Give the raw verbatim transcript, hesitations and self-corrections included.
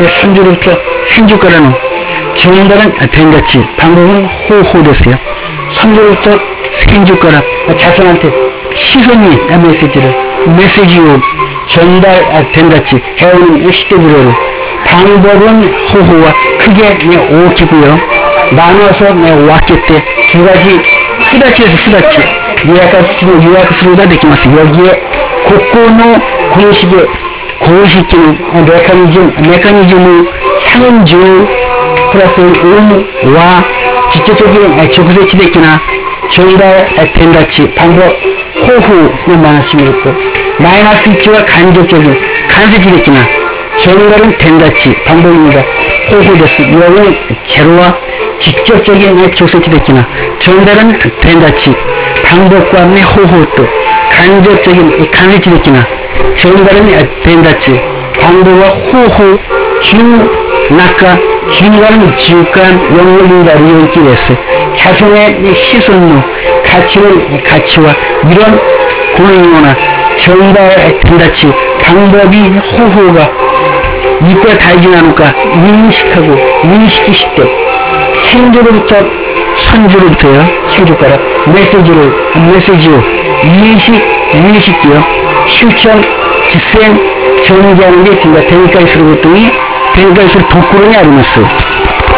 선주로부터 생주가라는 전달은 된같이 방법은 호호 됐어요. 선주로부터 생주가라 자손한테 시선이 메시지를 메시지로 전달된같이 해오는 시대부로로 방법은 호호와 크게 오기고요. 나눠서 왔기 때 두 가지 수다치에서 수다치 요약하시고 요약수로가 되기마스. 여기에 고코노 공식의 공식적인 메커니즘 메커니즘을 상은주 플러스 음와 직접적인 적세치 됐기나 전달된같이 방법 호후를 말씀을 했고 마이너스 입지와 간접적인 간세치 됐기나 전달은 된같이 방법입니다. 호후 됐어. 이거는 제로와 직접적인 적세치 됐기나 전달은 된같이 방법과 함께 호후 또 간접적인 간세치 됐기나 전달은 된같이 방법과 호후 중 낙가 중간 중간 영역인가 리온기 됐어. 자손의 시선로 가치는 가치와 이런 고능이거나 전달된같이 방법이 호호가 이과 달진 않을까 인식하고 인식이실 때 생주로부터 선주로부터요. 생주가라 메시지를 메시지로 인식 인식이요. 실천実践전개하는 게 된다. 대니까이스로 보통이 대니까이스로 독구론이 아리마스.